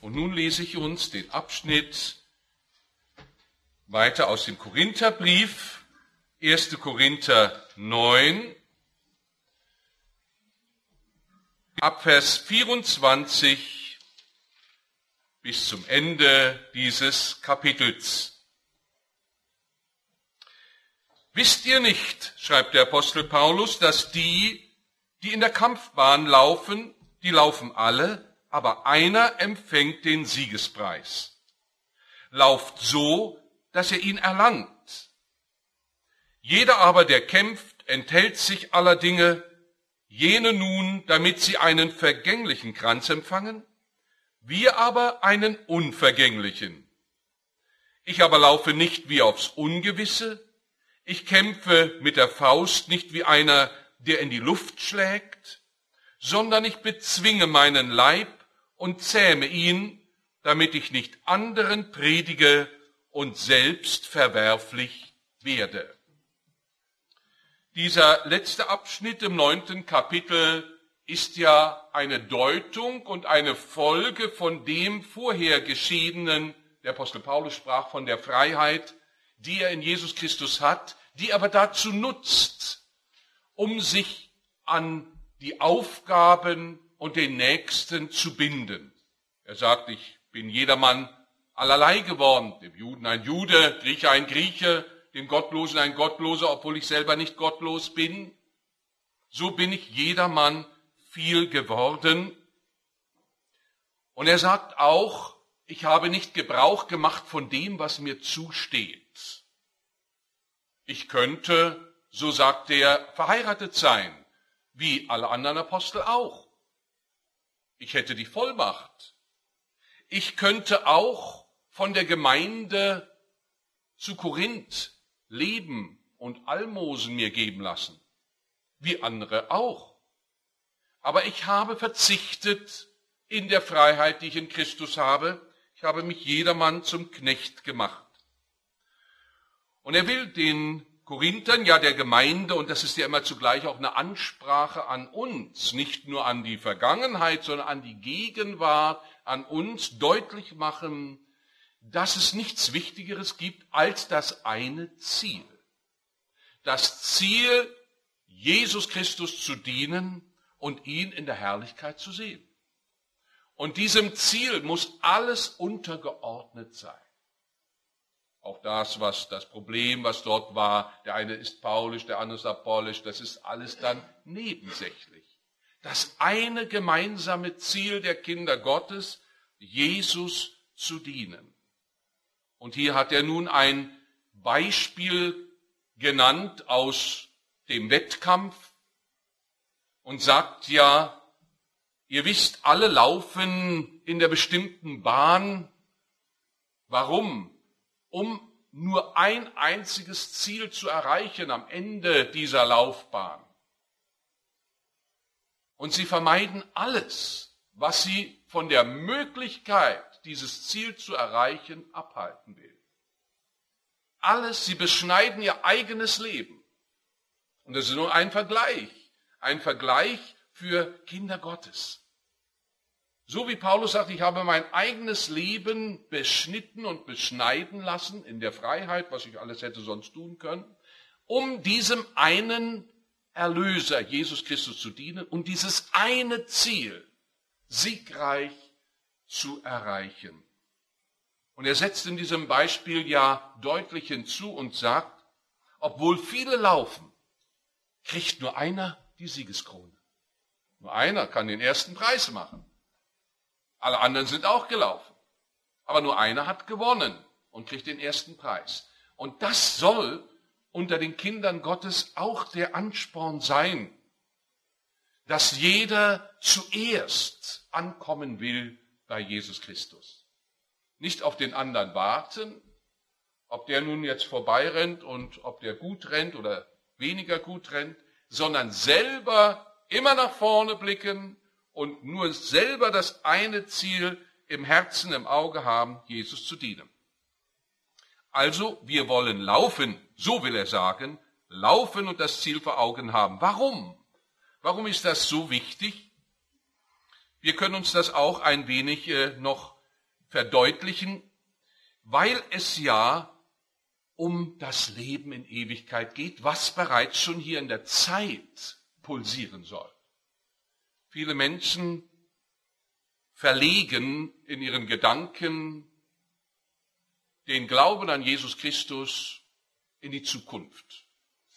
Und nun lese ich uns den Abschnitt weiter aus dem Korintherbrief, 1. Korinther 9, ab Vers 24 bis zum Ende dieses Kapitels. Wisst ihr nicht, schreibt der Apostel Paulus, dass die in der Kampfbahn laufen, die laufen alle, aber einer empfängt den Siegespreis. Lauft so, dass er ihn erlangt. Jeder aber, der kämpft, enthält sich aller Dinge, jene nun, damit sie einen vergänglichen Kranz empfangen, wir aber einen unvergänglichen. Ich aber laufe nicht wie aufs Ungewisse, ich kämpfe mit der Faust nicht wie einer, der in die Luft schlägt, sondern ich bezwinge meinen Leib und zähme ihn, damit ich nicht anderen predige und selbst verwerflich werde. Dieser letzte Abschnitt im 9. Kapitel ist ja eine Deutung und eine Folge von dem vorher Geschehenen. Der Apostel Paulus sprach von der Freiheit, die er in Jesus Christus hat, die aber dazu nutzt, um sich an die Aufgaben und den Nächsten zu binden. Er sagt, ich bin jedermann allerlei geworden, dem Juden ein Jude, Grieche ein Grieche, dem Gottlosen ein Gottloser, obwohl ich selber nicht gottlos bin. So bin ich jedermann viel geworden. Und er sagt auch, ich habe nicht Gebrauch gemacht von dem, was mir zusteht. Ich könnte, so sagt er, verheiratet sein, wie alle anderen Apostel auch. Ich hätte die Vollmacht. Ich könnte auch von der Gemeinde zu Korinth leben und Almosen mir geben lassen, wie andere auch. Aber ich habe verzichtet in der Freiheit, die ich in Christus habe. Ich habe mich jedermann zum Knecht gemacht. Und er will den Korinthern, ja der Gemeinde, und das ist ja immer zugleich auch eine Ansprache an uns, nicht nur an die Vergangenheit, sondern an die Gegenwart, an uns deutlich machen, dass es nichts Wichtigeres gibt als das eine Ziel. Das Ziel, Jesus Christus zu dienen und ihn in der Herrlichkeit zu sehen. Und diesem Ziel muss alles untergeordnet sein. Auch das Problem, was dort war, der eine ist paulisch, der andere ist apollisch, das ist alles dann nebensächlich. Das eine gemeinsame Ziel der Kinder Gottes, Jesus zu dienen. Und hier hat er nun ein Beispiel genannt aus dem Wettkampf und sagt ja, ihr wisst, alle laufen in der bestimmten Bahn. Warum? Um nur ein einziges Ziel zu erreichen am Ende dieser Laufbahn. Und sie vermeiden alles, was sie von der Möglichkeit, dieses Ziel zu erreichen, abhalten will. Alles, sie beschneiden ihr eigenes Leben. Und das ist nur ein Vergleich für Kinder Gottes. So wie Paulus sagt, ich habe mein eigenes Leben beschnitten und beschneiden lassen in der Freiheit, was ich alles hätte sonst tun können, um diesem einen Erlöser, Jesus Christus, zu dienen und dieses eine Ziel siegreich zu erreichen. Und er setzt in diesem Beispiel ja deutlich hinzu und sagt, obwohl viele laufen, kriegt nur einer die Siegeskrone. Nur einer kann den ersten Preis machen. Alle anderen sind auch gelaufen. Aber nur einer hat gewonnen und kriegt den ersten Preis. Und das soll unter den Kindern Gottes auch der Ansporn sein, dass jeder zuerst ankommen will bei Jesus Christus. Nicht auf den anderen warten, ob der nun jetzt vorbeirennt und ob der gut rennt oder weniger gut rennt, sondern selber immer nach vorne blicken und nur selber das eine Ziel im Herzen, im Auge haben, Jesus zu dienen. Also, wir wollen laufen, so will er sagen, laufen und das Ziel vor Augen haben. Warum? Warum ist das so wichtig? Wir können uns das auch ein wenig noch verdeutlichen, weil es ja um das Leben in Ewigkeit geht, was bereits schon hier in der Zeit pulsieren soll. Viele Menschen verlegen in ihren Gedanken den Glauben an Jesus Christus in die Zukunft.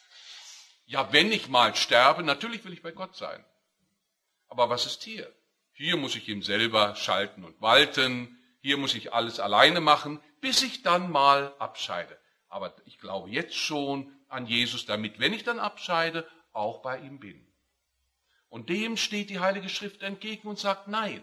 Ja, wenn ich mal sterbe, natürlich will ich bei Gott sein. Aber was ist hier? Hier muss ich ihm selber schalten und walten, hier muss ich alles alleine machen, bis ich dann mal abscheide. Aber ich glaube jetzt schon an Jesus, damit, wenn ich dann abscheide, auch bei ihm bin. Und dem steht die Heilige Schrift entgegen und sagt, nein,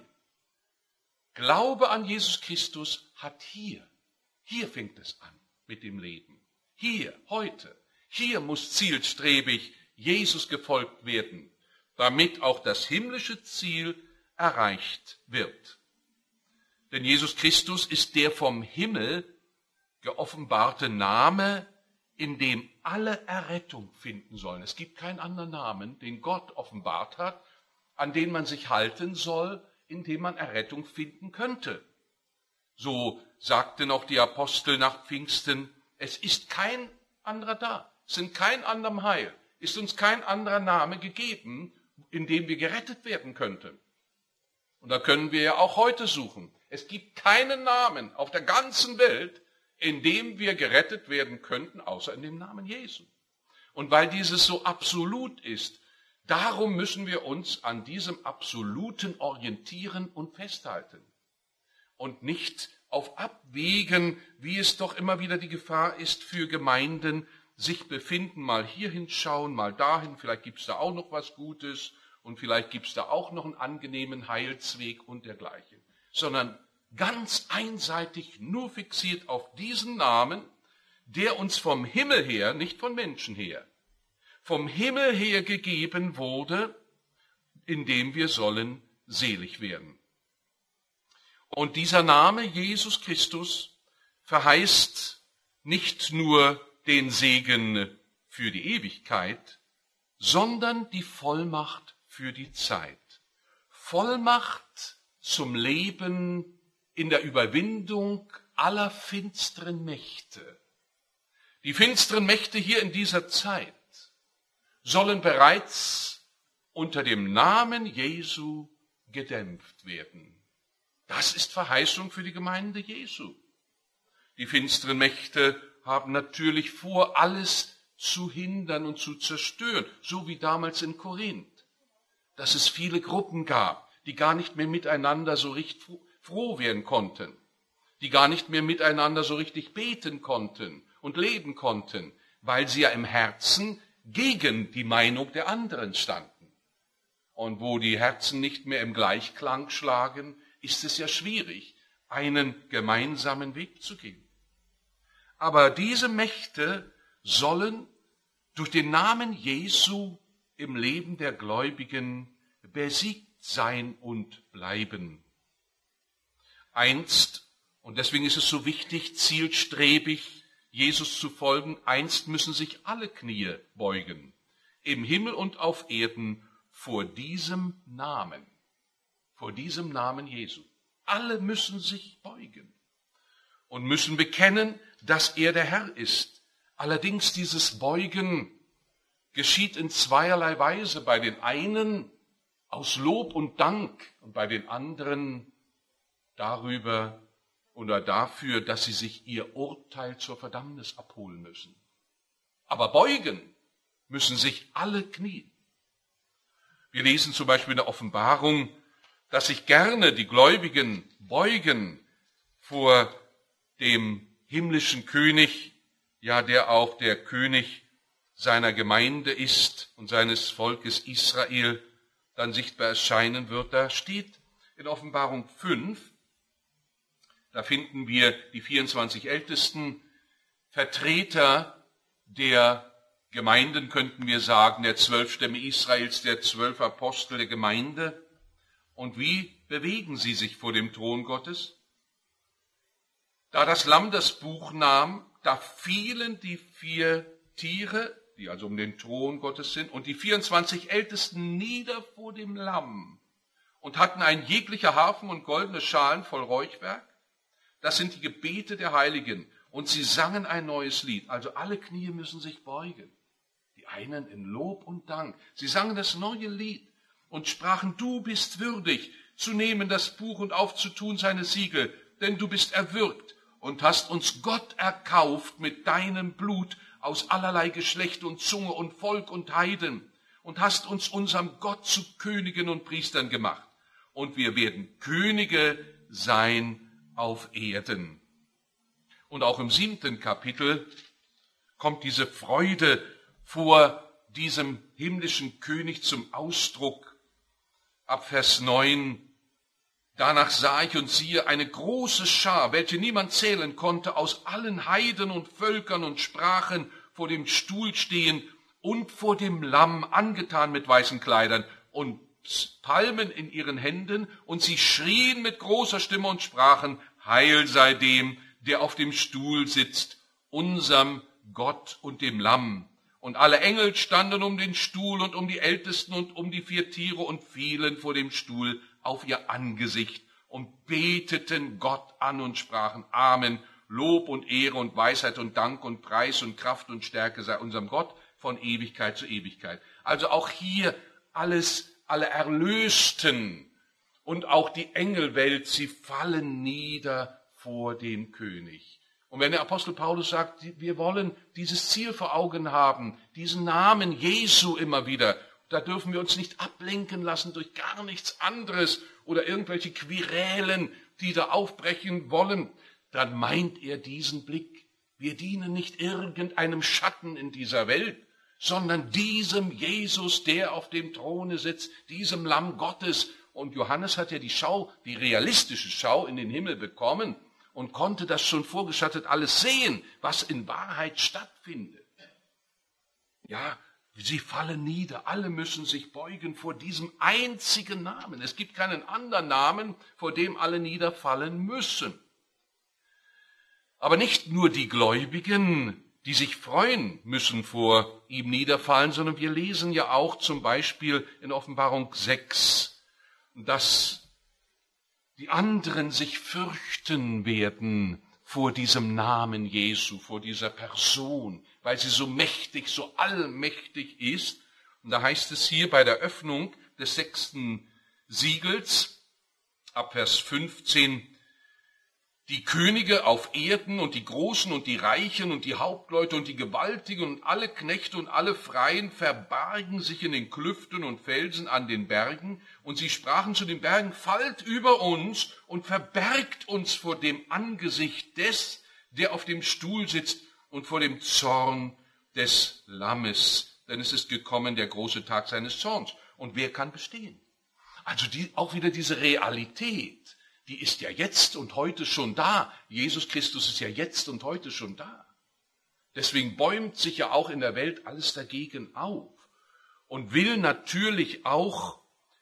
Glaube an Jesus Christus hat hier fängt es an mit dem Leben. Hier, heute, hier muss zielstrebig Jesus gefolgt werden, damit auch das himmlische Ziel erreicht wird. Denn Jesus Christus ist der vom Himmel geoffenbarte Name, in dem alle Errettung finden sollen. Es gibt keinen anderen Namen, den Gott offenbart hat, an den man sich halten soll, in dem man Errettung finden könnte. So sagten auch die Apostel nach Pfingsten, es ist kein anderer da, es ist kein anderem Heil, ist uns kein anderer Name gegeben, in dem wir gerettet werden könnten. Und da können wir ja auch heute suchen. Es gibt keinen Namen auf der ganzen Welt, in dem wir gerettet werden könnten, außer in dem Namen Jesu. Und weil dieses so absolut ist, darum müssen wir uns an diesem Absoluten orientieren und festhalten. Und nicht auf Abwägen, wie es doch immer wieder die Gefahr ist für Gemeinden, sich befinden, mal hier hinschauen, mal dahin, vielleicht gibt es da auch noch was Gutes und vielleicht gibt es da auch noch einen angenehmen Heilsweg und dergleichen. Sondern ganz einseitig nur fixiert auf diesen Namen, der uns vom Himmel her, nicht von Menschen her, vom Himmel her gegeben wurde, in dem wir sollen selig werden. Und dieser Name Jesus Christus verheißt nicht nur den Segen für die Ewigkeit, sondern die Vollmacht für die Zeit. Vollmacht zum Leben in der Überwindung aller finsteren Mächte. Die finsteren Mächte hier in dieser Zeit sollen bereits unter dem Namen Jesu gedämpft werden. Das ist Verheißung für die Gemeinde Jesu. Die finsteren Mächte haben natürlich vor, alles zu hindern und zu zerstören, so wie damals in Korinth, dass es viele Gruppen gab, die gar nicht mehr miteinander so richtig froh werden konnten, die gar nicht mehr miteinander so richtig beten konnten und leben konnten, weil sie ja im Herzen gegen die Meinung der anderen standen. Und wo die Herzen nicht mehr im Gleichklang schlagen, ist es ja schwierig, einen gemeinsamen Weg zu gehen. Aber diese Mächte sollen durch den Namen Jesu im Leben der Gläubigen besiegt sein und bleiben. Einst, und deswegen ist es so wichtig, zielstrebig Jesus zu folgen, einst müssen sich alle Knie beugen, im Himmel und auf Erden, vor diesem Namen Jesu. Alle müssen sich beugen und müssen bekennen, dass er der Herr ist. Allerdings dieses Beugen geschieht in zweierlei Weise. Bei den einen aus Lob und Dank und bei den anderen darüber oder dafür, dass sie sich ihr Urteil zur Verdammnis abholen müssen. Aber beugen müssen sich alle Knie. Wir lesen zum Beispiel in der Offenbarung, dass sich gerne die Gläubigen beugen vor dem himmlischen König, ja, der auch der König seiner Gemeinde ist und seines Volkes Israel dann sichtbar erscheinen wird. Da steht in Offenbarung 5, da finden wir die 24 ältesten Vertreter der Gemeinden, könnten wir sagen, der 12 Stämme Israels, der 12 Apostel der Gemeinde. Und wie bewegen sie sich vor dem Thron Gottes? Da das Lamm das Buch nahm, da fielen die 4 Tiere, die also um den Thron Gottes sind, und die 24 Ältesten nieder vor dem Lamm und hatten ein jeglicher Harfen und goldene Schalen voll Räuchwerk Das sind die Gebete der Heiligen. Und sie sangen ein neues Lied. Also alle Knie müssen sich beugen. Die einen in Lob und Dank. Sie sangen das neue Lied und sprachen, du bist würdig, zu nehmen das Buch und aufzutun seine Siegel, denn du bist erwürgt und hast uns Gott erkauft mit deinem Blut aus allerlei Geschlecht und Zunge und Volk und Heiden und hast uns unserem Gott zu Königen und Priestern gemacht. Und wir werden Könige sein auf Erden. Und auch im 7. Kapitel kommt diese Freude vor diesem himmlischen König zum Ausdruck. Ab Vers 9, danach sah ich und siehe eine große Schar, welche niemand zählen konnte, aus allen Heiden und Völkern und Sprachen vor dem Stuhl stehen und vor dem Lamm, angetan mit weißen Kleidern und Palmen in ihren Händen, und sie schrien mit großer Stimme und sprachen, Heil sei dem, der auf dem Stuhl sitzt, unserem Gott und dem Lamm. Und alle Engel standen um den Stuhl und um die Ältesten und um die 4 Tiere und fielen vor dem Stuhl auf ihr Angesicht und beteten Gott an und sprachen, Amen, Lob und Ehre und Weisheit und Dank und Preis und Kraft und Stärke sei unserem Gott von Ewigkeit zu Ewigkeit. Also auch hier alle Erlösten und auch die Engelwelt, sie fallen nieder vor dem König. Und wenn der Apostel Paulus sagt, wir wollen dieses Ziel vor Augen haben, diesen Namen Jesu immer wieder, da dürfen wir uns nicht ablenken lassen durch gar nichts anderes oder irgendwelche Querelen, die da aufbrechen wollen, dann meint er diesen Blick. Wir dienen nicht irgendeinem Schatten in dieser Welt, sondern diesem Jesus, der auf dem Throne sitzt, diesem Lamm Gottes. Und Johannes hat ja die realistische Schau in den Himmel bekommen und konnte das schon vorgeschattet alles sehen, was in Wahrheit stattfindet. Ja, sie fallen nieder, alle müssen sich beugen vor diesem einzigen Namen. Es gibt keinen anderen Namen, vor dem alle niederfallen müssen. Aber nicht nur die Gläubigen, die sich freuen, müssen vor ihm niederfallen, sondern wir lesen ja auch zum Beispiel in Offenbarung 6, dass die anderen sich fürchten werden vor diesem Namen Jesu, vor dieser Person, weil sie so mächtig, so allmächtig ist. Und da heißt es hier bei der Öffnung des 6. Siegels, ab Vers 15, die Könige auf Erden und die Großen und die Reichen und die Hauptleute und die Gewaltigen und alle Knechte und alle Freien verbargen sich in den Klüften und Felsen an den Bergen, und sie sprachen zu den Bergen, fallt über uns und verbergt uns vor dem Angesicht des, der auf dem Stuhl sitzt, und vor dem Zorn des Lammes, denn es ist gekommen der große Tag seines Zorns. Und wer kann bestehen? Also auch wieder diese Realität, die ist ja jetzt und heute schon da. Jesus Christus ist ja jetzt und heute schon da. Deswegen bäumt sich ja auch in der Welt alles dagegen auf und will natürlich auch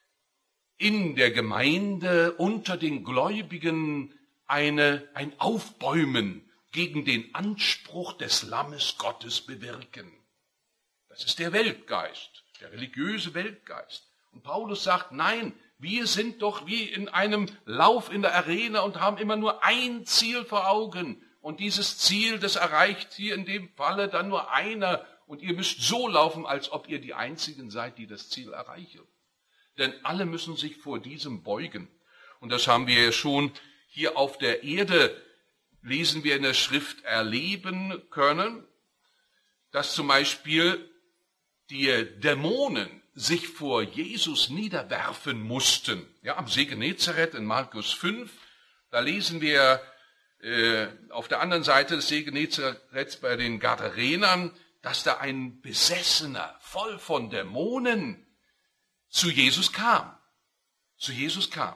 in der Gemeinde unter den Gläubigen ein Aufbäumen gegen den Anspruch des Lammes Gottes bewirken. Das ist der Weltgeist, der religiöse Weltgeist. Und Paulus sagt, nein, wir sind doch wie in einem Lauf in der Arena und haben immer nur ein Ziel vor Augen. Und dieses Ziel, das erreicht hier in dem Falle dann nur einer. Und ihr müsst so laufen, als ob ihr die Einzigen seid, die das Ziel erreichen. Denn alle müssen sich vor diesem beugen. Und das haben wir ja schon hier auf der Erde, lesen wir in der Schrift, erleben können, dass zum Beispiel die Dämonen sich vor Jesus niederwerfen mussten. Ja, am See Genezareth in Markus 5, da lesen wir auf der anderen Seite des See Genezareth bei den Gadarenern, dass da ein Besessener, voll von Dämonen, zu Jesus kam. Zu Jesus kam.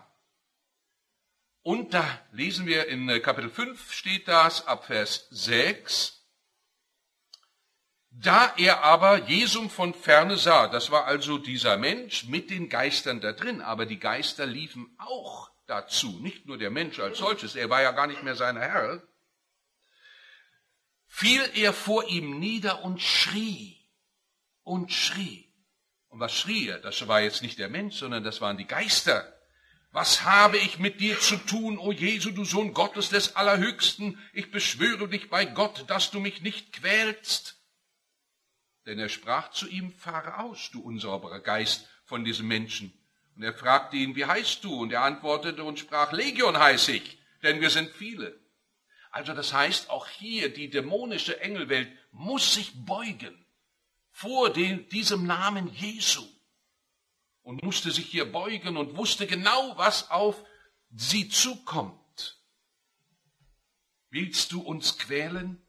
Und da lesen wir in Kapitel 5 steht das, ab Vers 6, da er aber Jesum von ferne sah, das war also dieser Mensch mit den Geistern da drin, aber die Geister liefen auch dazu, nicht nur der Mensch als solches, er war ja gar nicht mehr sein Herr, fiel er vor ihm nieder und schrie und schrie. Und was schrie er? Das war jetzt nicht der Mensch, sondern das waren die Geister. Was habe ich mit dir zu tun, o Jesu, du Sohn Gottes des Allerhöchsten? Ich beschwöre dich bei Gott, dass du mich nicht quälst. Denn er sprach zu ihm, fahre aus, du unsauberer Geist, von diesem Menschen. Und er fragte ihn, wie heißt du? Und er antwortete und sprach, Legion heiß ich, denn wir sind viele. Also das heißt, auch hier die dämonische Engelwelt muss sich beugen vor diesem Namen Jesu. Und musste sich hier beugen und wusste genau, was auf sie zukommt. Willst du uns quälen?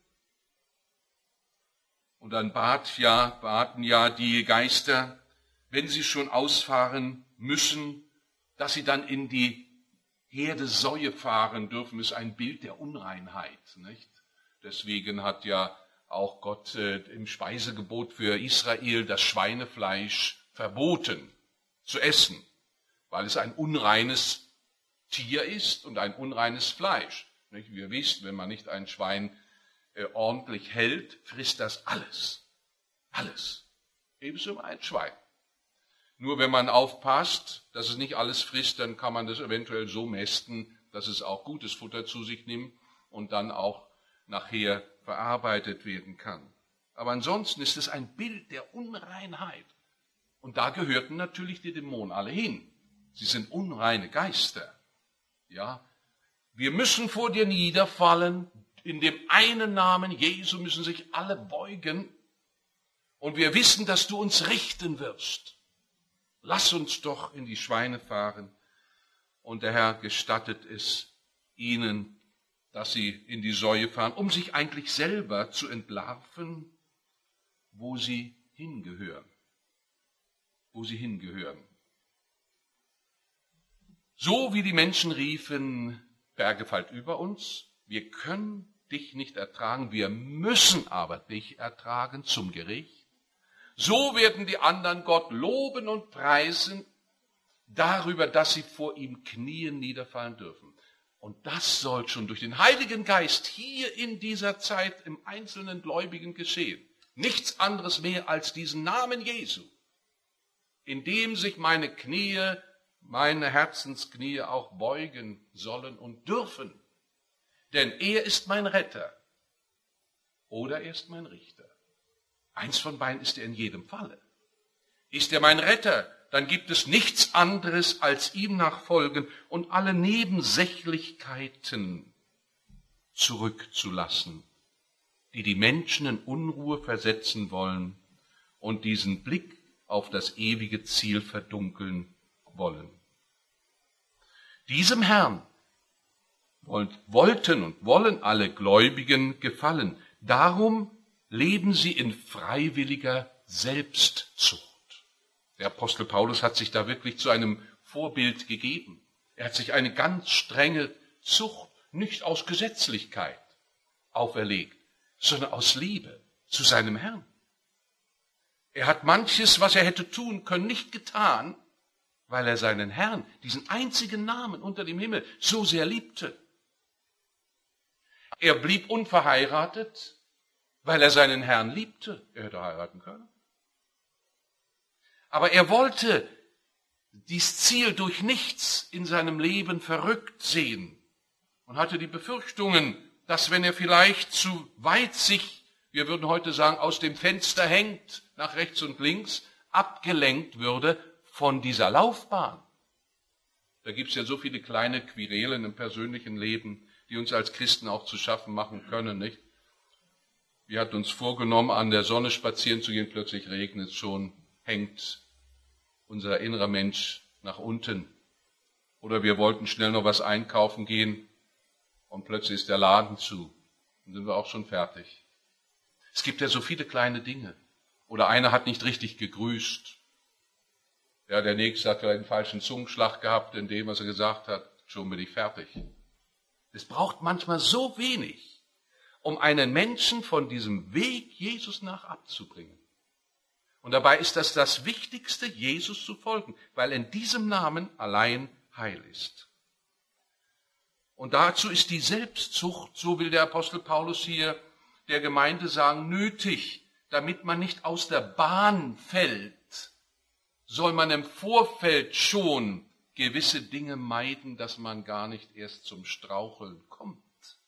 Und dann baten ja die Geister, wenn sie schon ausfahren müssen, dass sie dann in die Herde Säue fahren dürfen, ist ein Bild der Unreinheit, nicht? Deswegen hat ja auch Gott im Speisegebot für Israel das Schweinefleisch verboten zu essen, weil es ein unreines Tier ist und ein unreines Fleisch. Nicht? Wie ihr wisst, wenn man nicht ein Schwein ordentlich hält, frisst das alles. Alles. Ebenso ein Schwein. Nur wenn man aufpasst, dass es nicht alles frisst, dann kann man das eventuell so mästen, dass es auch gutes Futter zu sich nimmt und dann auch nachher verarbeitet werden kann. Aber ansonsten ist es ein Bild der Unreinheit. Und da gehörten natürlich die Dämonen alle hin. Sie sind unreine Geister. Ja, wir müssen vor dir niederfallen. In dem einen Namen Jesu müssen sich alle beugen. Und wir wissen, dass du uns richten wirst. Lass uns doch in die Schweine fahren. Und der Herr gestattet es ihnen, dass sie in die Säue fahren, um sich eigentlich selber zu entlarven, wo sie hingehören. Wo sie hingehören. So wie die Menschen riefen, Berge fallt über uns, wir können dich nicht ertragen, wir müssen aber dich ertragen zum Gericht. So werden die anderen Gott loben und preisen darüber, dass sie vor ihm knien niederfallen dürfen. Und das soll schon durch den Heiligen Geist hier in dieser Zeit im einzelnen Gläubigen geschehen. Nichts anderes mehr als diesen Namen Jesu, in dem sich meine Knie, meine Herzensknie auch beugen sollen und dürfen. Denn er ist mein Retter oder er ist mein Richter. Eins von beiden ist er in jedem Falle. Ist er mein Retter, dann gibt es nichts anderes als ihm nachfolgen und alle Nebensächlichkeiten zurückzulassen, die die Menschen in Unruhe versetzen wollen und diesen Blick auf das ewige Ziel verdunkeln wollen. Diesem Herrn wollten und wollen alle Gläubigen gefallen. Darum leben sie in freiwilliger Selbstzucht. Der Apostel Paulus hat sich da wirklich zu einem Vorbild gegeben. Er hat sich eine ganz strenge Zucht nicht aus Gesetzlichkeit auferlegt, sondern aus Liebe zu seinem Herrn. Er hat manches, was er hätte tun können, nicht getan, weil er seinen Herrn, diesen einzigen Namen unter dem Himmel, so sehr liebte. Er blieb unverheiratet, weil er seinen Herrn liebte. Er hätte heiraten können. Aber er wollte dies Ziel durch nichts in seinem Leben verrückt sehen und hatte die Befürchtungen, dass wenn er vielleicht zu weit sich, wir würden heute sagen, aus dem Fenster hängt, nach rechts und links, abgelenkt würde von dieser Laufbahn. Da gibt es ja so viele kleine Querelen im persönlichen Leben, die uns als Christen auch zu schaffen machen können, nicht? Wir hatten uns vorgenommen, an der Sonne spazieren zu gehen, plötzlich regnet es schon, hängt unser innerer Mensch nach unten. Oder wir wollten schnell noch was einkaufen gehen und plötzlich ist der Laden zu. Dann sind wir auch schon fertig. Es gibt ja so viele kleine Dinge. Oder einer hat nicht richtig gegrüßt. Ja, der Nächste hat vielleicht einen falschen Zungenschlag gehabt, in dem, was er gesagt hat, schon bin ich fertig. Es braucht manchmal so wenig, um einen Menschen von diesem Weg Jesus nach abzubringen. Und dabei ist das Wichtigste, Jesus zu folgen, weil in diesem Namen allein Heil ist. Und dazu ist die Selbstzucht, so will der Apostel Paulus hier der Gemeinde sagen, nötig, damit man nicht aus der Bahn fällt, soll man im Vorfeld schon gewisse Dinge meiden, dass man gar nicht erst zum Straucheln kommt.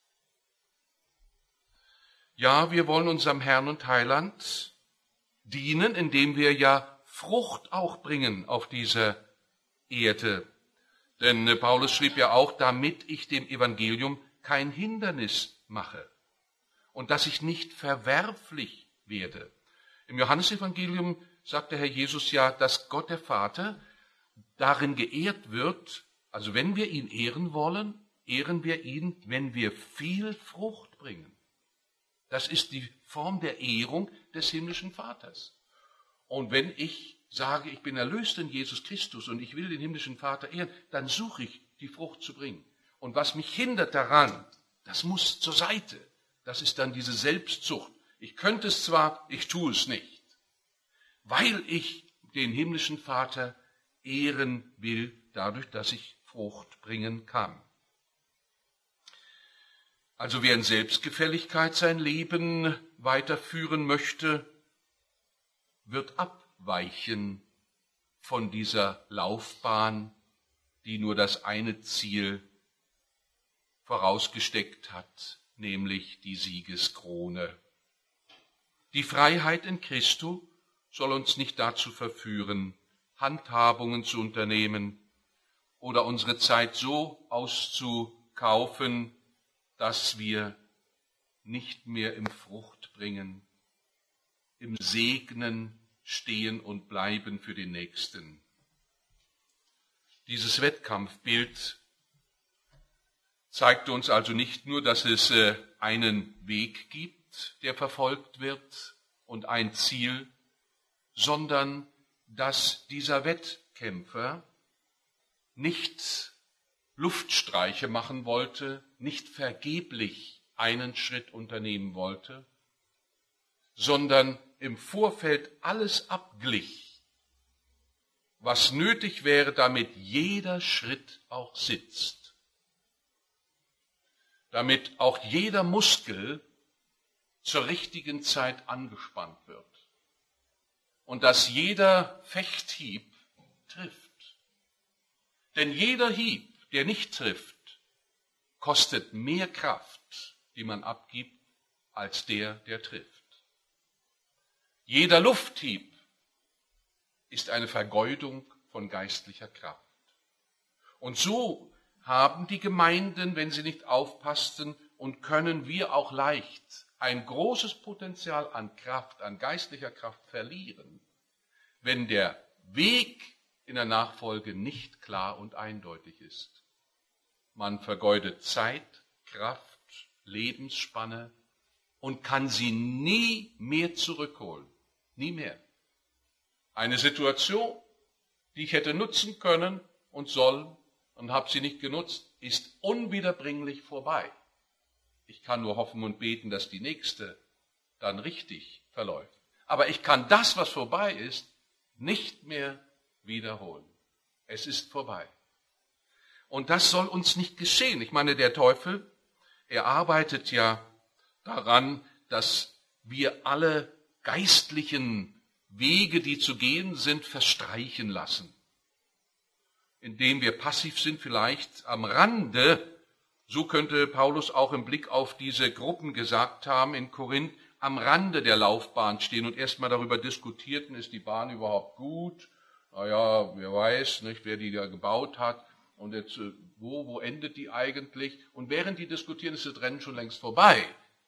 Ja, wir wollen unserem Herrn und Heiland dienen, indem wir ja Frucht auch bringen auf dieser Erde. Denn Paulus schrieb ja auch, damit ich dem Evangelium kein Hindernis mache und dass ich nicht verwerflich werde. Im Johannesevangelium sagt der Herr Jesus ja, dass Gott der Vater darin geehrt wird, also wenn wir ihn ehren wollen, ehren wir ihn, wenn wir viel Frucht bringen. Das ist die Form der Ehrung des himmlischen Vaters. Und wenn ich sage, ich bin erlöst in Jesus Christus und ich will den himmlischen Vater ehren, dann suche ich, die Frucht zu bringen. Und was mich hindert daran, das muss zur Seite. Das ist dann diese Selbstsucht. Ich könnte es zwar, ich tue es nicht, weil ich den himmlischen Vater ehren will, dadurch, dass ich Frucht bringen kann. Also wer in Selbstgefälligkeit sein Leben weiterführen möchte, wird abweichen von dieser Laufbahn, die nur das eine Ziel vorausgesteckt hat, nämlich die Siegeskrone. Die Freiheit in Christo soll uns nicht dazu verführen, Handhabungen zu unternehmen oder unsere Zeit so auszukaufen, dass wir nicht mehr im Fruchtbringen, im Segnen stehen und bleiben für den Nächsten. Dieses Wettkampfbild zeigt uns also nicht nur, dass es einen Weg gibt, der verfolgt wird und ein Ziel, sondern dass dieser Wettkämpfer nicht Luftstreiche machen wollte, nicht vergeblich einen Schritt unternehmen wollte, sondern im Vorfeld alles abglich, was nötig wäre, damit jeder Schritt auch sitzt, damit auch jeder Muskel zur richtigen Zeit angespannt wird und dass jeder Fechthieb trifft. Denn jeder Hieb, der nicht trifft, kostet mehr Kraft, die man abgibt, als der trifft. Jeder Lufthieb ist eine Vergeudung von geistlicher Kraft. Und so haben die Gemeinden, wenn sie nicht aufpassten, und können wir auch leicht ein großes Potenzial an Kraft, an geistlicher Kraft verlieren, wenn der Weg in der Nachfolge nicht klar und eindeutig ist. Man vergeudet Zeit, Kraft, Lebensspanne und kann sie nie mehr zurückholen. Nie mehr. Eine Situation, die ich hätte nutzen können und sollen und habe sie nicht genutzt, ist unwiederbringlich vorbei. Ich kann nur hoffen und beten, dass die nächste dann richtig verläuft. Aber ich kann das, was vorbei ist, nicht mehr wiederholen. Es ist vorbei. Und das soll uns nicht geschehen. Ich meine, der Teufel, er arbeitet ja daran, dass wir alle geistlichen Wege, die zu gehen sind, verstreichen lassen. Indem wir passiv sind, vielleicht am Rande, so könnte Paulus auch im Blick auf diese Gruppen gesagt haben in Korinth, am Rande der Laufbahn stehen und erstmal darüber diskutierten, ist die Bahn überhaupt gut? Naja, wer weiß, nicht, wer die da gebaut hat. Und jetzt, wo endet die eigentlich? Und während die diskutieren, ist das Rennen schon längst vorbei.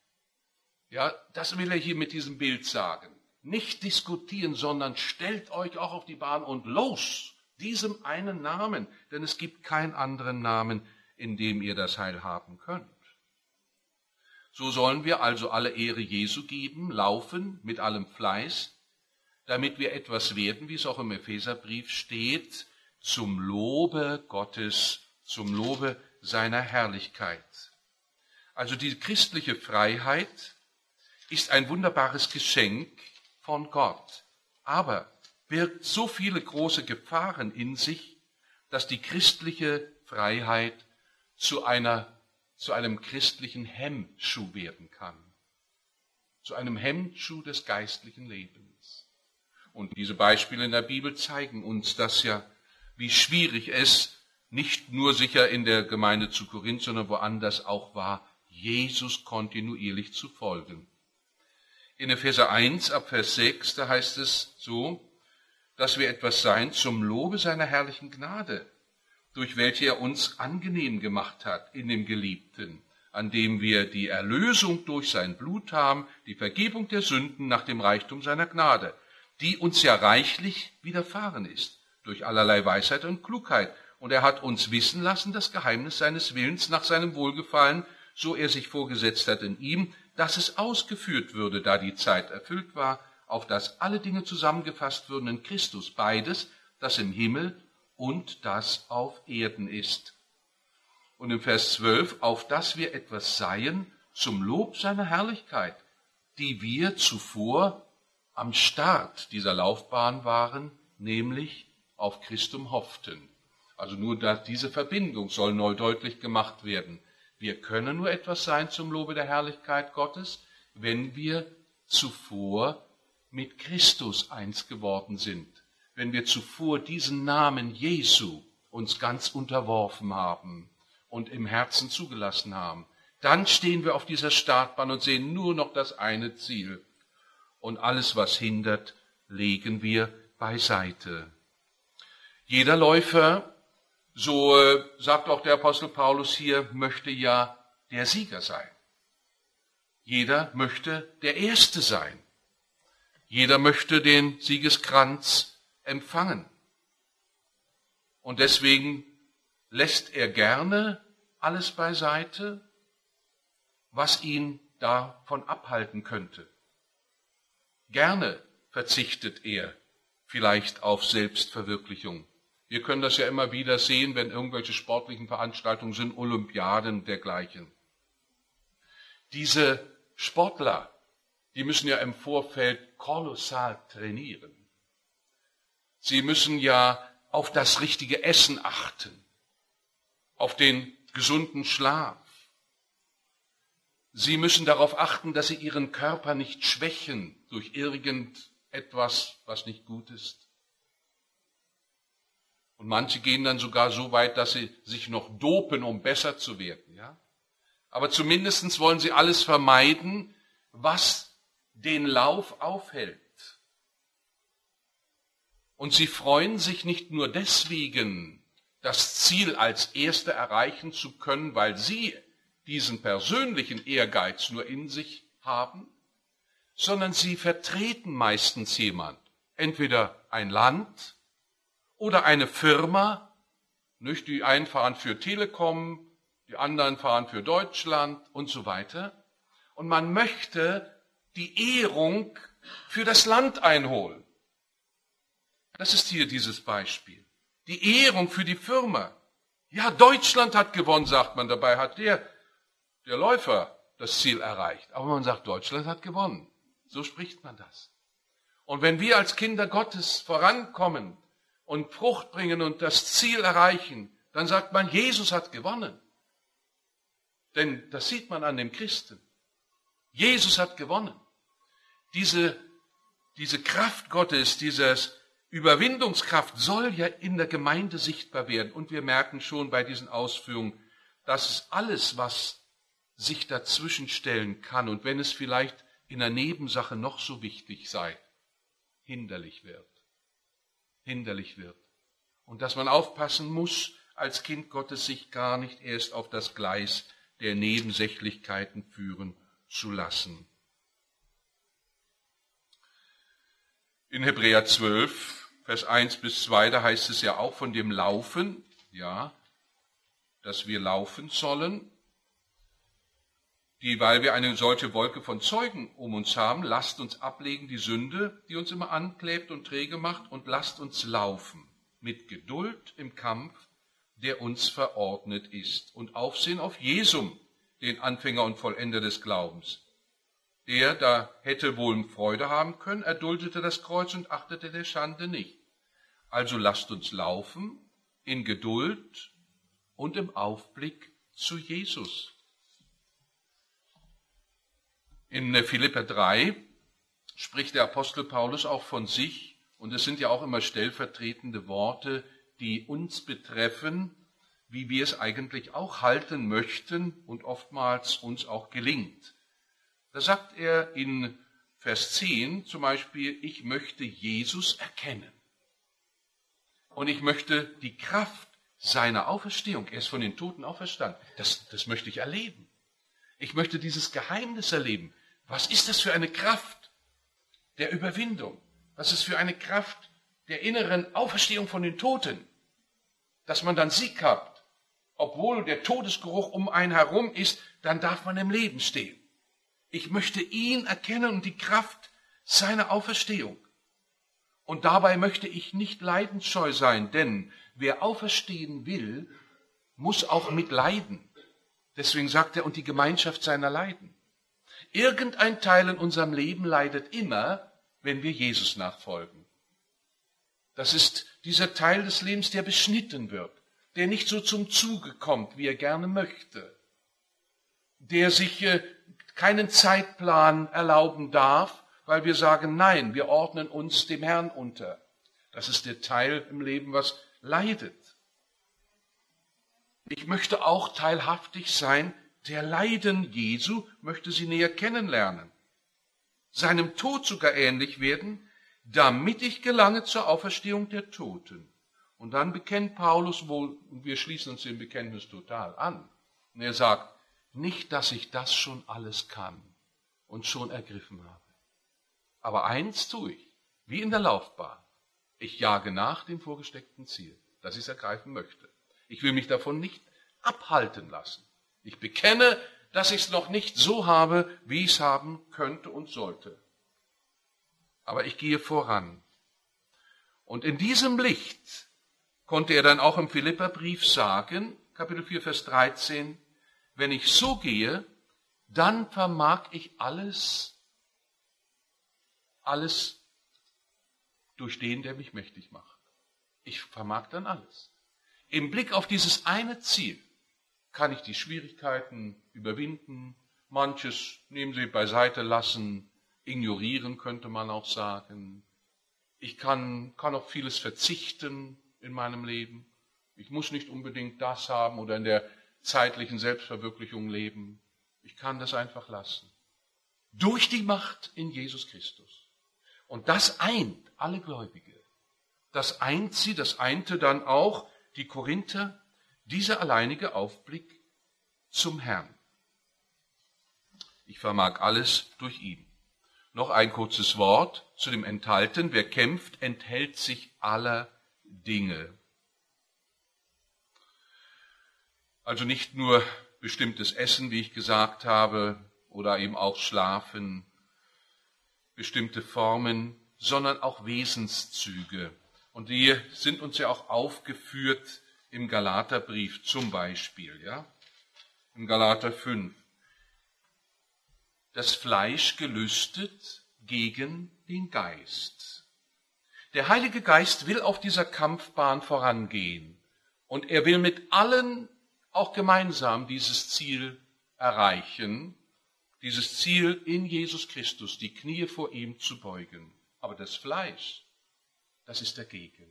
Ja, das will er hier mit diesem Bild sagen. Nicht diskutieren, sondern stellt euch auch auf die Bahn und los, diesem einen Namen, denn es gibt keinen anderen Namen, in dem ihr das Heil haben könnt. So sollen wir also alle Ehre Jesu geben, laufen mit allem Fleiß, damit wir etwas werden, wie es auch im Epheserbrief steht, zum Lobe Gottes, zum Lobe seiner Herrlichkeit. Also die christliche Freiheit ist ein wunderbares Geschenk von Gott, aber birgt so viele große Gefahren in sich, dass die christliche Freiheit zu einem christlichen Hemmschuh werden kann, zu einem Hemmschuh des geistlichen Lebens. Und diese Beispiele in der Bibel zeigen uns das ja, wie schwierig es nicht nur sicher in der Gemeinde zu Korinth, sondern woanders auch war, Jesus kontinuierlich zu folgen. In Epheser 1 ab Vers 6, da heißt es so, dass wir etwas seien zum Lobe seiner herrlichen Gnade, durch welche er uns angenehm gemacht hat in dem Geliebten, an dem wir die Erlösung durch sein Blut haben, die Vergebung der Sünden nach dem Reichtum seiner Gnade, die uns ja reichlich widerfahren ist, durch allerlei Weisheit und Klugheit. Und er hat uns wissen lassen, das Geheimnis seines Willens nach seinem Wohlgefallen, so er sich vorgesetzt hat in ihm, dass es ausgeführt würde, da die Zeit erfüllt war, auf dass alle Dinge zusammengefasst würden in Christus, beides, das im Himmel und das auf Erden ist. Und im Vers 12, auf dass wir etwas seien zum Lob seiner Herrlichkeit, die wir zuvor am Start dieser Laufbahn waren, nämlich auf Christum hofften. Also nur diese Verbindung soll neu deutlich gemacht werden. Wir können nur etwas sein zum Lobe der Herrlichkeit Gottes, wenn wir zuvor mit Christus eins geworden sind, wenn wir zuvor diesen Namen Jesu uns ganz unterworfen haben und im Herzen zugelassen haben. Dann stehen wir auf dieser Startbahn und sehen nur noch das eine Ziel. Und alles, was hindert, legen wir beiseite. Jeder Läufer, so sagt auch der Apostel Paulus hier, möchte ja der Sieger sein. Jeder möchte der Erste sein. Jeder möchte den Siegeskranz empfangen. Und deswegen lässt er gerne alles beiseite, was ihn davon abhalten könnte. Gerne verzichtet er vielleicht auf Selbstverwirklichung. Wir können das ja immer wieder sehen, wenn irgendwelche sportlichen Veranstaltungen sind, Olympiaden und dergleichen. Diese Sportler, die müssen ja im Vorfeld kolossal trainieren. Sie müssen ja auf das richtige Essen achten, auf den gesunden Schlaf. Sie müssen darauf achten, dass sie ihren Körper nicht schwächen durch irgendetwas, was nicht gut ist. Und manche gehen dann sogar so weit, dass sie sich noch dopen, um besser zu werden. Ja? Aber zumindest wollen sie alles vermeiden, was den Lauf aufhält. Und sie freuen sich nicht nur deswegen, das Ziel als Erste erreichen zu können, weil sie diesen persönlichen Ehrgeiz nur in sich haben, sondern sie vertreten meistens jemand, entweder ein Land oder eine Firma, nicht? Die einen fahren für Telekom, die anderen fahren für Deutschland und so weiter. Und man möchte die Ehrung für das Land einholen. Das ist hier dieses Beispiel. Die Ehrung für die Firma. Ja, Deutschland hat gewonnen, sagt man. Dabei hat der Läufer das Ziel erreicht. Aber man sagt, Deutschland hat gewonnen. So spricht man das. Und wenn wir als Kinder Gottes vorankommen und Frucht bringen und das Ziel erreichen, dann sagt man, Jesus hat gewonnen. Denn das sieht man an dem Christen. Jesus hat gewonnen. Diese Kraft Gottes, dieses Überwindungskraft soll ja in der Gemeinde sichtbar werden. Und wir merken schon bei diesen Ausführungen, dass es alles, was sich dazwischen stellen kann und wenn es vielleicht in der Nebensache noch so wichtig sei, hinderlich wird. Hinderlich wird. Und dass man aufpassen muss, als Kind Gottes sich gar nicht erst auf das Gleis der Nebensächlichkeiten führen zu lassen. In Hebräer 12, Vers 1 bis 2, da heißt es ja auch von dem Laufen, ja, dass wir laufen sollen. Weil wir eine solche Wolke von Zeugen um uns haben, lasst uns ablegen die Sünde, die uns immer anklebt und träge macht, und lasst uns laufen mit Geduld im Kampf, der uns verordnet ist, und Aufsehen auf Jesum, den Anfänger und Vollender des Glaubens. Der da hätte wohl Freude haben können, erduldete das Kreuz und achtete der Schande nicht. Also lasst uns laufen in Geduld und im Aufblick zu Jesus. In Philipper 3 spricht der Apostel Paulus auch von sich, und es sind ja auch immer stellvertretende Worte, die uns betreffen, wie wir es eigentlich auch halten möchten und oftmals uns auch gelingt. Da sagt er in Vers 10 zum Beispiel, ich möchte Jesus erkennen. Und ich möchte die Kraft seiner Auferstehung, er ist von den Toten auferstanden, das möchte ich erleben. Ich möchte dieses Geheimnis erleben. Was ist das für eine Kraft der Überwindung? Was ist für eine Kraft der inneren Auferstehung von den Toten? Dass man dann Sieg hat, obwohl der Todesgeruch um einen herum ist, dann darf man im Leben stehen. Ich möchte ihn erkennen und die Kraft seiner Auferstehung. Und dabei möchte ich nicht leidensscheu sein, denn wer auferstehen will, muss auch mitleiden. Deswegen sagt er, und die Gemeinschaft seiner Leiden. Irgendein Teil in unserem Leben leidet immer, wenn wir Jesus nachfolgen. Das ist dieser Teil des Lebens, der beschnitten wird, der nicht so zum Zuge kommt, wie er gerne möchte, der sich keinen Zeitplan erlauben darf, weil wir sagen, nein, wir ordnen uns dem Herrn unter. Das ist der Teil im Leben, was leidet. Ich möchte auch teilhaftig sein, der Leiden Jesu, möchte sie näher kennenlernen, seinem Tod sogar ähnlich werden, damit ich gelange zur Auferstehung der Toten. Und dann bekennt Paulus wohl, und wir schließen uns dem Bekenntnis total an, und er sagt, nicht, dass ich das schon alles kann und schon ergriffen habe. Aber eins tue ich, wie in der Laufbahn. Ich jage nach dem vorgesteckten Ziel, das ich ergreifen möchte. Ich will mich davon nicht abhalten lassen. Ich bekenne, dass ich es noch nicht so habe, wie ich es haben könnte und sollte. Aber ich gehe voran. Und in diesem Licht konnte er dann auch im Philipperbrief sagen, Kapitel 4, Vers 13, wenn ich so gehe, dann vermag ich alles durch den, der mich mächtig macht. Ich vermag dann alles. Im Blick auf dieses eine Ziel kann ich die Schwierigkeiten überwinden, manches nehmen Sie beiseite lassen, ignorieren könnte man auch sagen. Ich kann auf vieles verzichten in meinem Leben. Ich muss nicht unbedingt das haben oder in der zeitlichen Selbstverwirklichung leben. Ich kann das einfach lassen. Durch die Macht in Jesus Christus. Und das eint alle Gläubige. Das eint sie, das einte dann auch die Korinther, dieser alleinige Aufblick zum Herrn. Ich vermag alles durch ihn. Noch ein kurzes Wort zu dem Enthalten. Wer kämpft, enthält sich aller Dinge. Also nicht nur bestimmtes Essen, wie ich gesagt habe, oder eben auch Schlafen, bestimmte Formen, sondern auch Wesenszüge. Und die sind uns ja auch aufgeführt im Galaterbrief zum Beispiel, ja? Im Galater 5. Das Fleisch gelüstet gegen den Geist. Der Heilige Geist will auf dieser Kampfbahn vorangehen und er will mit allen auch gemeinsam dieses Ziel erreichen, dieses Ziel in Jesus Christus, die Knie vor ihm zu beugen. Aber das Fleisch, das ist dagegen.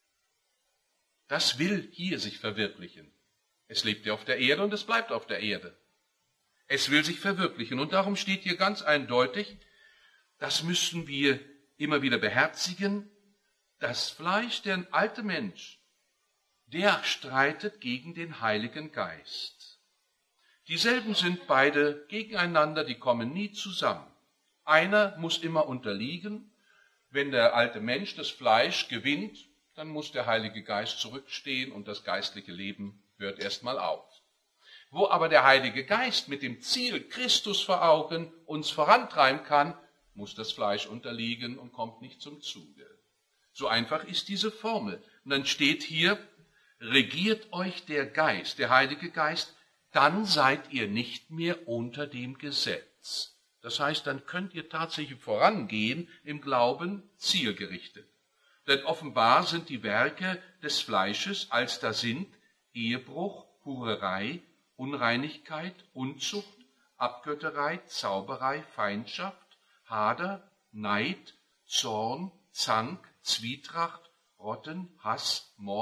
Das will hier sich verwirklichen. Es lebt ja auf der Erde und es bleibt auf der Erde. Es will sich verwirklichen. Und darum steht hier ganz eindeutig, das müssen wir immer wieder beherzigen, das Fleisch, der alte Mensch, der streitet gegen den Heiligen Geist. Dieselben sind beide gegeneinander, die kommen nie zusammen. Einer muss immer unterliegen. Wenn der alte Mensch das Fleisch gewinnt, dann muss der Heilige Geist zurückstehen und das geistliche Leben hört erstmal auf. Wo aber der Heilige Geist mit dem Ziel Christus vor Augen uns vorantreiben kann, muss das Fleisch unterliegen und kommt nicht zum Zuge. So einfach ist diese Formel. Und dann steht hier, regiert euch der Geist, der Heilige Geist, dann seid ihr nicht mehr unter dem Gesetz. Das heißt, dann könnt ihr tatsächlich vorangehen im Glauben zielgerichtet. Denn offenbar sind die Werke des Fleisches, als da sind Ehebruch, Hurerei, Unreinigkeit, Unzucht, Abgötterei, Zauberei, Feindschaft, Hader, Neid, Zorn, Zank, Zwietracht, Rotten, Hass, Mord,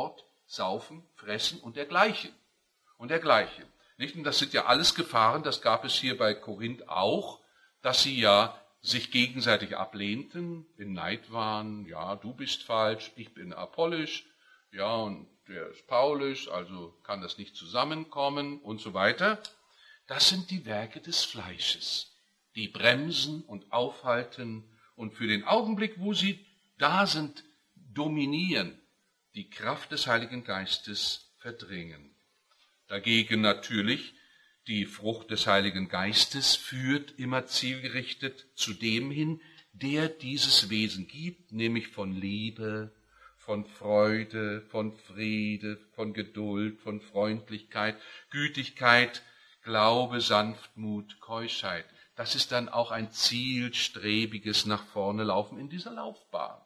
Saufen, Fressen und dergleichen. Und dergleichen. Nicht? Und das sind ja alles Gefahren, das gab es hier bei Korinth auch, dass sie ja sich gegenseitig ablehnten, in Neid waren, ja, du bist falsch, ich bin apollisch, ja, und der ist paulisch, also kann das nicht zusammenkommen und so weiter. Das sind die Werke des Fleisches, die bremsen und aufhalten und für den Augenblick, wo sie da sind, dominieren, die Kraft des Heiligen Geistes verdrängen. Dagegen natürlich die Frucht des Heiligen Geistes führt immer zielgerichtet zu dem hin, der dieses Wesen gibt, nämlich von Liebe, von Freude, von Friede, von Geduld, von Freundlichkeit, Gütigkeit, Glaube, Sanftmut, Keuschheit. Das ist dann auch ein zielstrebiges nach vorne Laufen in dieser Laufbahn.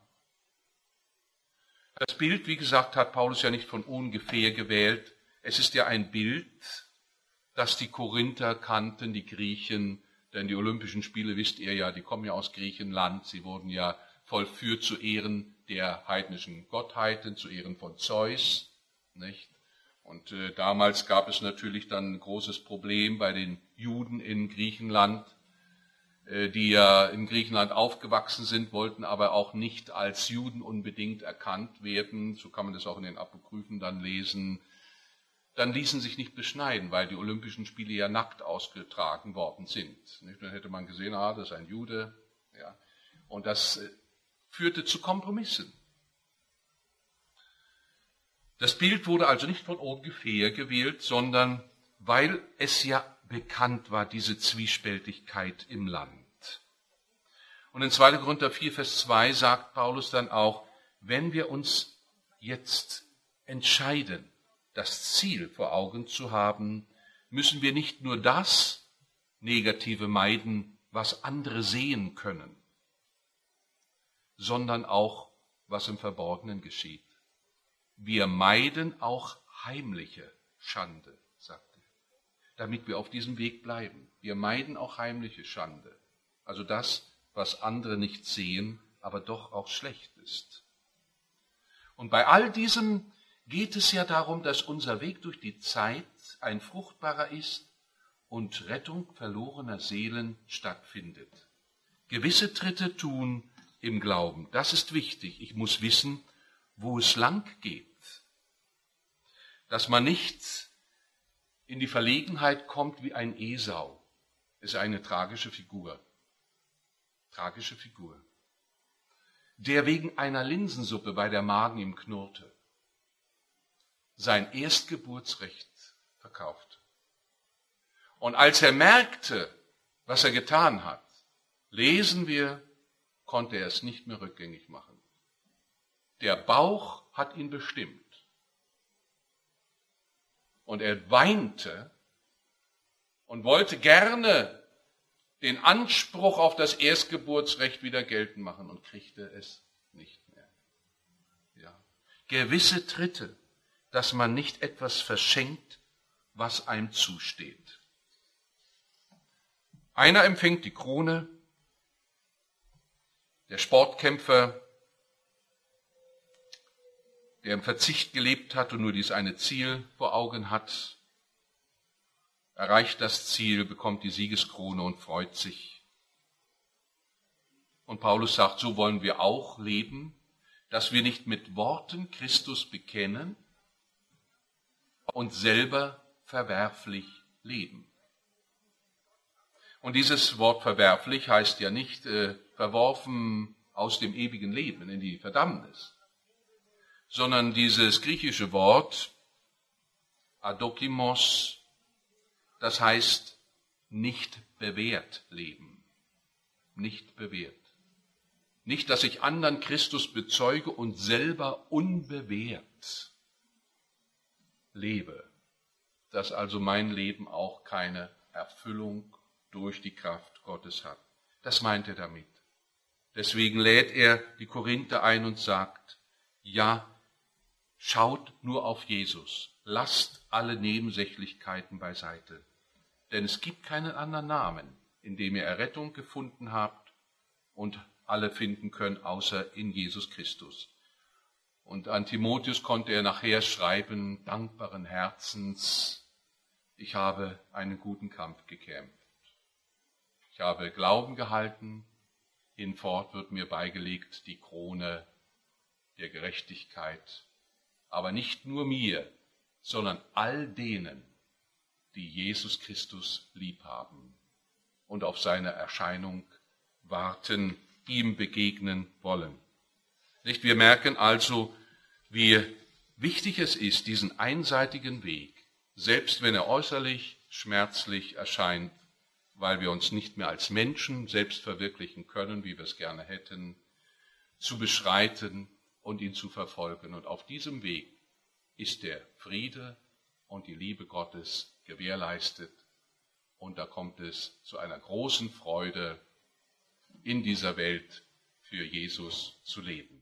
Das Bild, wie gesagt, hat Paulus ja nicht von ungefähr gewählt. Es ist ja ein Bild, das die Korinther kannten, die Griechen, denn die Olympischen Spiele, wisst ihr ja, die kommen ja aus Griechenland, sie wurden ja vollführt zu Ehren der heidnischen Gottheiten, zu Ehren von Zeus, nicht? Und damals gab es natürlich dann ein großes Problem bei den Juden in Griechenland, die ja in Griechenland aufgewachsen sind, wollten aber auch nicht als Juden unbedingt erkannt werden, so kann man das auch in den Apokryphen dann lesen. Dann ließen sich nicht beschneiden, weil die Olympischen Spiele ja nackt ausgetragen worden sind. Dann hätte man gesehen, das ist ein Jude. Ja. Und das führte zu Kompromissen. Das Bild wurde also nicht von ungefähr gewählt, sondern weil es ja bekannt war, diese Zwiespältigkeit im Land. Und in 2. Korinther 4, Vers 2 sagt Paulus dann auch, wenn wir uns jetzt entscheiden, das Ziel vor Augen zu haben, müssen wir nicht nur das Negative meiden, was andere sehen können, sondern auch, was im Verborgenen geschieht. Wir meiden auch heimliche Schande, sagt er, damit wir auf diesem Weg bleiben. Wir meiden auch heimliche Schande, also das, was andere nicht sehen, aber doch auch schlecht ist. Und bei all diesem geht es ja darum, dass unser Weg durch die Zeit ein fruchtbarer ist und Rettung verlorener Seelen stattfindet. Gewisse Tritte tun im Glauben, das ist wichtig. Ich muss wissen, wo es lang geht. Dass man nicht in die Verlegenheit kommt wie ein Esau, ist eine tragische Figur. Tragische Figur. Der wegen einer Linsensuppe, bei der Magen ihm knurrte, sein Erstgeburtsrecht verkaufte. Und als er merkte, was er getan hat, lesen wir, konnte er es nicht mehr rückgängig machen. Der Bauch hat ihn bestimmt. Und er weinte und wollte gerne den Anspruch auf das Erstgeburtsrecht wieder geltend machen und kriegte es nicht mehr. Ja. Gewisse Tritte, dass man nicht etwas verschenkt, was einem zusteht. Einer empfängt die Krone, der Sportkämpfer, der im Verzicht gelebt hat und nur dieses eine Ziel vor Augen hat, erreicht das Ziel, bekommt die Siegeskrone und freut sich. Und Paulus sagt, so wollen wir auch leben, dass wir nicht mit Worten Christus bekennen und selber verwerflich leben. Und dieses Wort verwerflich heißt ja nicht verworfen aus dem ewigen Leben in die Verdammnis, sondern dieses griechische Wort adokimos, das heißt nicht bewährt leben, nicht bewährt. Nicht, dass ich anderen Christus bezeuge und selber unbewährt lebe, dass also mein Leben auch keine Erfüllung durch die Kraft Gottes hat. Das meint er damit. Deswegen lädt er die Korinther ein und sagt, ja, schaut nur auf Jesus, lasst alle Nebensächlichkeiten beiseite, denn es gibt keinen anderen Namen, in dem ihr Errettung gefunden habt und alle finden können, außer in Jesus Christus. Und an Timotheus konnte er nachher schreiben, dankbaren Herzens, ich habe einen guten Kampf gekämpft. Ich habe Glauben gehalten, hinfort wird mir beigelegt die Krone der Gerechtigkeit, aber nicht nur mir, sondern all denen, die Jesus Christus lieb haben und auf seine Erscheinung warten, ihm begegnen wollen. Nicht? Wir merken also, wie wichtig es ist, diesen einseitigen Weg, selbst wenn er äußerlich schmerzlich erscheint, weil wir uns nicht mehr als Menschen selbst verwirklichen können, wie wir es gerne hätten, zu beschreiten und ihn zu verfolgen. Und auf diesem Weg ist der Friede und die Liebe Gottes gewährleistet. Und da kommt es zu einer großen Freude, in dieser Welt für Jesus zu leben.